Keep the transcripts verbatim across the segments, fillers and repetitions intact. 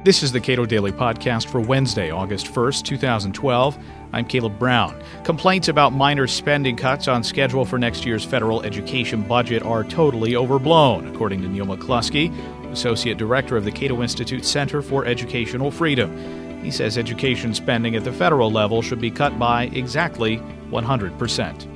This is the Cato Daily Podcast for Wednesday, August first, twenty twelve. I'm Caleb Brown. Complaints about minor spending cuts on schedule for next year's federal education budget are totally overblown, according to Neil McCluskey, Associate Director of the Cato Institute Center for Educational Freedom. He says education spending at the federal level should be cut by exactly one hundred percent.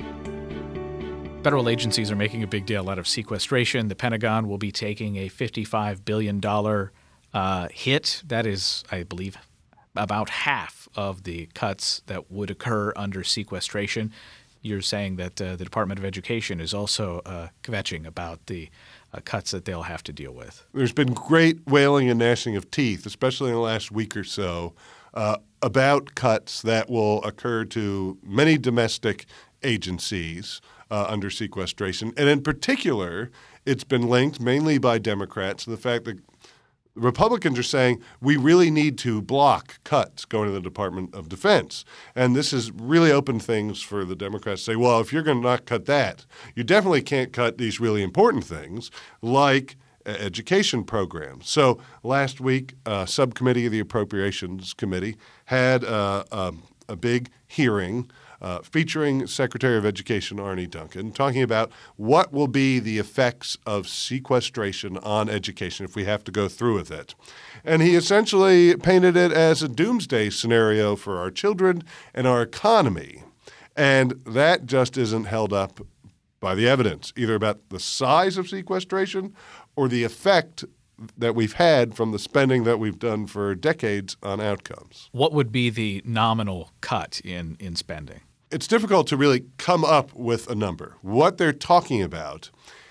Federal agencies are making a big deal out of sequestration. The Pentagon will be taking a fifty-five billion dollars uh, hit. That is, I believe, about half of the cuts that would occur under sequestration. You're saying that uh, the Department of Education is also uh, kvetching about the uh, cuts that they'll have to deal with. There's been great wailing and gnashing of teeth, especially in the last week or so, uh, about cuts that will occur to many domestic agencies uh, under sequestration. And in particular, it's been linked mainly by Democrats to the fact that Republicans are saying we really need to block cuts going to the Department of Defense. And this has really opened things for the Democrats to say, well, if you're going to not cut that, you definitely can't cut these really important things like education programs. So last week, a subcommittee of the Appropriations Committee had a, a, a big hearing Uh, featuring Secretary of Education Arne Duncan, talking about what will be the effects of sequestration on education if we have to go through with it. And he essentially painted it as a doomsday scenario for our children and our economy. And that just isn't held up by the evidence, either about the size of sequestration or the effect that we've had from the spending that we've done for decades on outcomes. What would be the nominal cut in, in spending? It's difficult to really come up with a number, what they're talking about.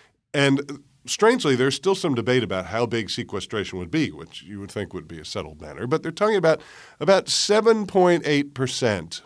And strangely, there's still some debate about how big sequestration would be, which you would think would be a settled matter. But they're talking about about seven point eight percent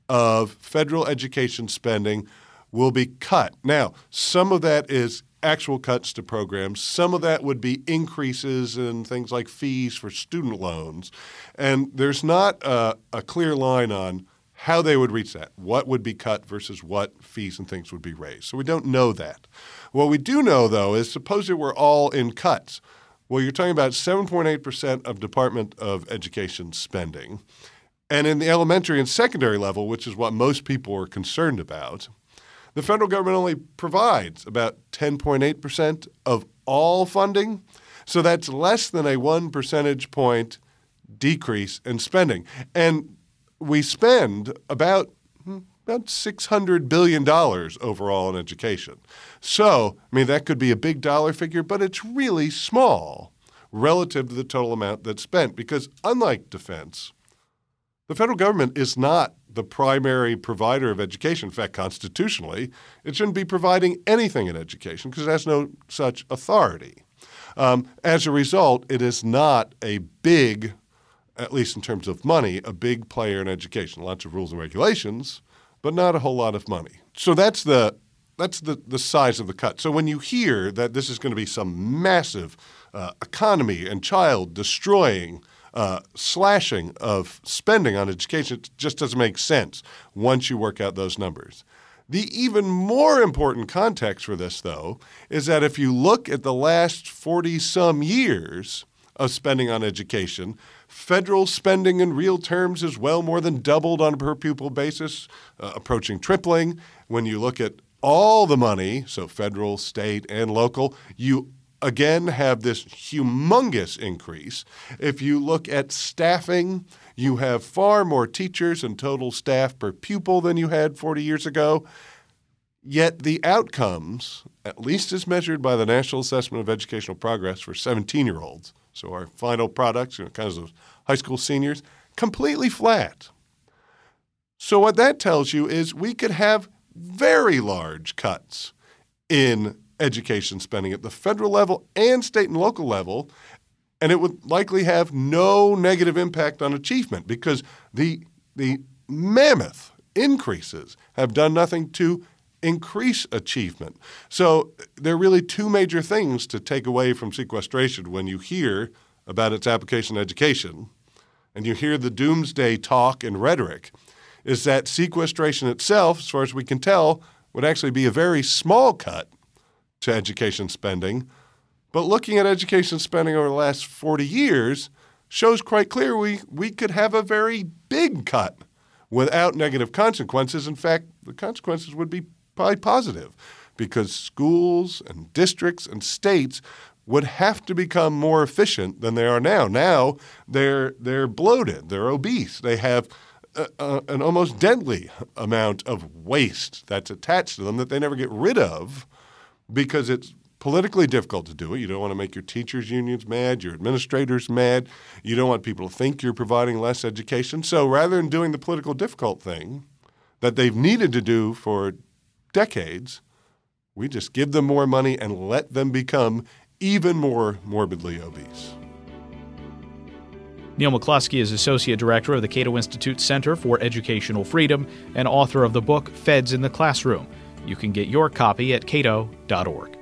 of federal education spending will be cut. Now, some of that is actual cuts to programs. Some of that would be increases in things like fees for student loans. And there's not a, a clear line on how they would reach that, what would be cut versus what fees and things would be raised. So we don't know that. What we do know, though, is suppose it were all in cuts. Well, you're talking about seven point eight percent of Department of Education spending. And in the elementary and secondary level, which is what most people are concerned about, the federal government only provides about ten point eight percent of all funding. So that's less than a one percentage point decrease in spending. And we spend about, about six hundred billion dollars overall in education. So, I mean, that could be a big dollar figure, but it's really small relative to the total amount that's spent because unlike defense, the federal government is not the primary provider of education. In fact, constitutionally, it shouldn't be providing anything in education because it has no such authority. Um, as a result, it is not a big, at least in terms of money, a big player in education. Lots of rules and regulations, but not a whole lot of money. So that's the that's the, the size of the cut. So when you hear that this is going to be some massive uh, economy and child destroying uh, slashing of spending on education, it just doesn't make sense once you work out those numbers. The even more important context for this, though, is that if you look at the last forty-some years of spending on education, federal spending in real terms is well more than doubled on a per-pupil basis, uh, approaching tripling. When you look at all the money, so federal, state, and local, you again have this humongous increase. If you look at staffing, you have far more teachers and total staff per pupil than you had forty years ago. Yet the outcomes, at least as measured by the National Assessment of Educational Progress for seventeen-year-olds, so our final products, you know, kind of those high school seniors, completely flat. So what that tells you is we could have very large cuts in education spending at the federal level and state and local level, and it would likely have no negative impact on achievement because the, the mammoth increases have done nothing to increase achievement. So there are really two major things to take away from sequestration when you hear about its application in education and you hear the doomsday talk and rhetoric, is that sequestration itself, as far as we can tell, would actually be a very small cut to education spending. But looking at education spending over the last forty years shows quite clear we, we could have a very big cut without negative consequences. In fact, the consequences would be probably positive because schools and districts and states would have to become more efficient than they are now. Now they're they're bloated, they're obese, they have a, a, an almost deadly amount of waste that's attached to them that they never get rid of because it's politically difficult to do it. You don't want to make your teachers' unions mad, your administrators mad. You don't want people to think you're providing less education. So rather than doing the political difficult thing that they've needed to do for decades, we just give them more money and let them become even more morbidly obese. Neil McCluskey is Associate Director of the Cato Institute Center for Educational Freedom and author of the book Feds in the Classroom. You can get your copy at cato dot org.